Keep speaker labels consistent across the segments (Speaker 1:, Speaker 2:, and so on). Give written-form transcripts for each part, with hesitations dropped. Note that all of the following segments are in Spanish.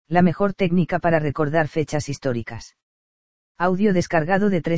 Speaker 1: La mejor técnica para recordar fechas históricas. Audio descargado de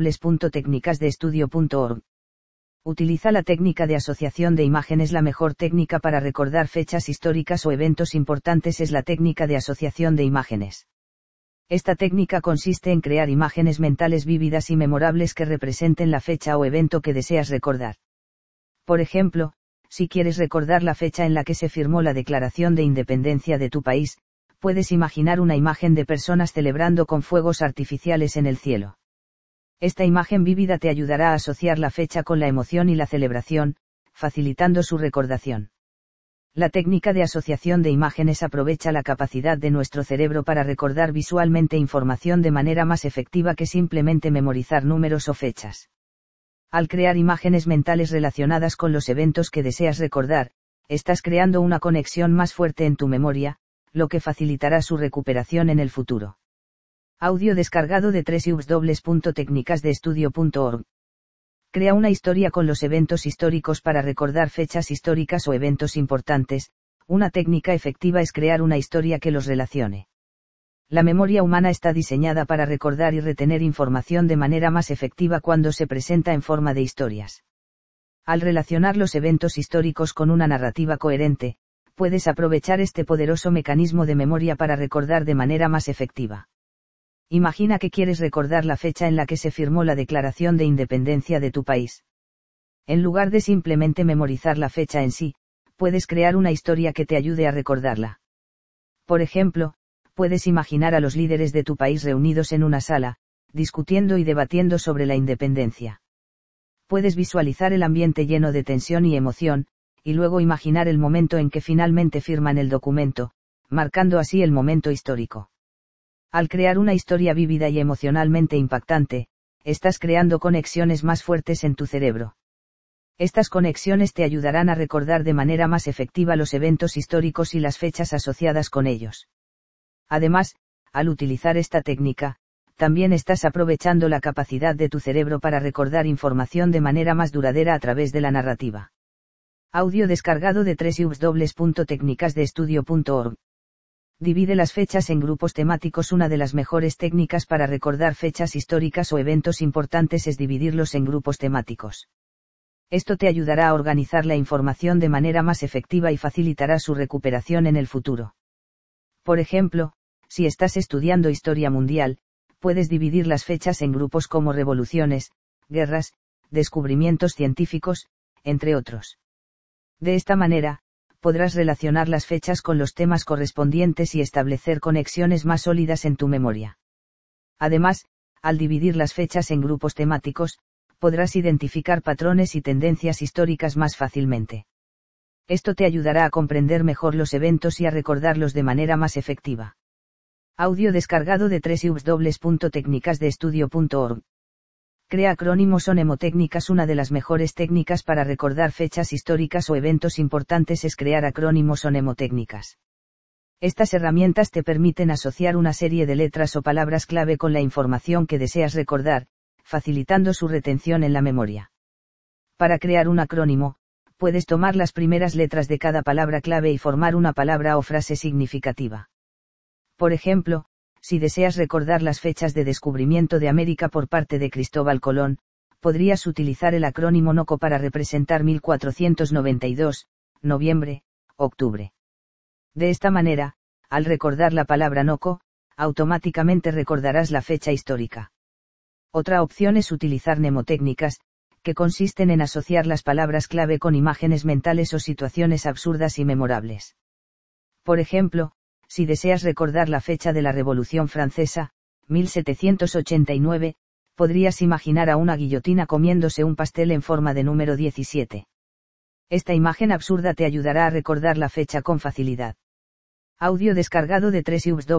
Speaker 1: www.tecnicasdeestudio.org. Utiliza la técnica de asociación de imágenes. La mejor técnica para recordar fechas históricas o eventos importantes es la técnica de asociación de imágenes. Esta técnica consiste en crear imágenes mentales vívidas y memorables que representen la fecha o evento que deseas recordar. Por ejemplo, si quieres recordar la fecha en la que se firmó la Declaración de Independencia de tu país, puedes imaginar una imagen de personas celebrando con fuegos artificiales en el cielo. Esta imagen vívida te ayudará a asociar la fecha con la emoción y la celebración, facilitando su recordación. La técnica de asociación de imágenes aprovecha la capacidad de nuestro cerebro para recordar visualmente información de manera más efectiva que simplemente memorizar números o fechas. Al crear imágenes mentales relacionadas con los eventos que deseas recordar, estás creando una conexión más fuerte en tu memoria, lo que facilitará su recuperación en el futuro. Audio descargado de www.tecnicasdeestudio.org. Crea una historia con los eventos históricos para recordar fechas históricas o eventos importantes. Una técnica efectiva es crear una historia que los relacione. La memoria humana está diseñada para recordar y retener información de manera más efectiva cuando se presenta en forma de historias. Al relacionar los eventos históricos con una narrativa coherente, puedes aprovechar este poderoso mecanismo de memoria para recordar de manera más efectiva. Imagina que quieres recordar la fecha en la que se firmó la Declaración de Independencia de tu país. En lugar de simplemente memorizar la fecha en sí, puedes crear una historia que te ayude a recordarla. Por ejemplo, puedes imaginar a los líderes de tu país reunidos en una sala, discutiendo y debatiendo sobre la independencia. Puedes visualizar el ambiente lleno de tensión y emoción, y luego imaginar el momento en que finalmente firman el documento, marcando así el momento histórico. Al crear una historia vívida y emocionalmente impactante, estás creando conexiones más fuertes en tu cerebro. Estas conexiones te ayudarán a recordar de manera más efectiva los eventos históricos y las fechas asociadas con ellos. Además, al utilizar esta técnica, también estás aprovechando la capacidad de tu cerebro para recordar información de manera más duradera a través de la narrativa. Audio descargado de www.tecnicasdeestudio.org. Divide las fechas en grupos temáticos. Una de las mejores técnicas para recordar fechas históricas o eventos importantes es dividirlos en grupos temáticos. Esto te ayudará a organizar la información de manera más efectiva y facilitará su recuperación en el futuro. Por ejemplo, si estás estudiando historia mundial, puedes dividir las fechas en grupos como revoluciones, guerras, descubrimientos científicos, entre otros. De esta manera, podrás relacionar las fechas con los temas correspondientes y establecer conexiones más sólidas en tu memoria. Además, al dividir las fechas en grupos temáticos, podrás identificar patrones y tendencias históricas más fácilmente. Esto te ayudará a comprender mejor los eventos y a recordarlos de manera más efectiva. Audio descargado de www.tecnicasdeestudio.org. Crea acrónimos o mnemotécnicas. Una de las mejores técnicas para recordar fechas históricas o eventos importantes es crear acrónimos o mnemotécnicas. Estas herramientas te permiten asociar una serie de letras o palabras clave con la información que deseas recordar, facilitando su retención en la memoria. Para crear un acrónimo, puedes tomar las primeras letras de cada palabra clave y formar una palabra o frase significativa. Por ejemplo, si deseas recordar las fechas de descubrimiento de América por parte de Cristóbal Colón, podrías utilizar el acrónimo NOCO para representar 1492, noviembre, octubre. De esta manera, al recordar la palabra NOCO, automáticamente recordarás la fecha histórica. Otra opción es utilizar mnemotécnicas, que consisten en asociar las palabras clave con imágenes mentales o situaciones absurdas y memorables. Por ejemplo, si deseas recordar la fecha de la Revolución Francesa, 1789, podrías imaginar a una guillotina comiéndose un pastel en forma de número 17. Esta imagen absurda te ayudará a recordar la fecha con facilidad. Audio descargado de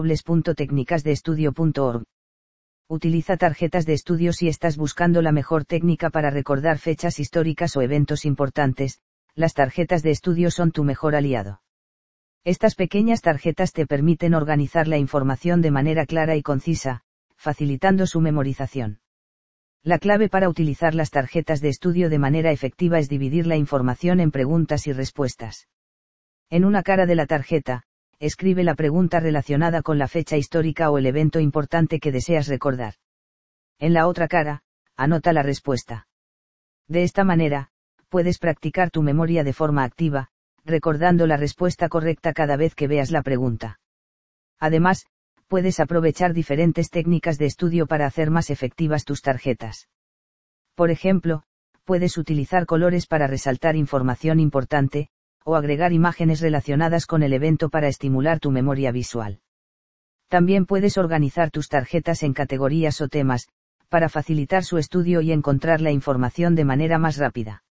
Speaker 1: www.tecnicasdeestudio.org. Utiliza tarjetas de estudio si estás buscando la mejor técnica para recordar fechas históricas o eventos importantes. Las tarjetas de estudio son tu mejor aliado. Estas pequeñas tarjetas te permiten organizar la información de manera clara y concisa, facilitando su memorización. La clave para utilizar las tarjetas de estudio de manera efectiva es dividir la información en preguntas y respuestas. En una cara de la tarjeta, escribe la pregunta relacionada con la fecha histórica o el evento importante que deseas recordar. En la otra cara, anota la respuesta. De esta manera, puedes practicar tu memoria de forma activa, recordando la respuesta correcta cada vez que veas la pregunta. Además, puedes aprovechar diferentes técnicas de estudio para hacer más efectivas tus tarjetas. Por ejemplo, puedes utilizar colores para resaltar información importante, o agregar imágenes relacionadas con el evento para estimular tu memoria visual. También puedes organizar tus tarjetas en categorías o temas, para facilitar su estudio y encontrar la información de manera más rápida.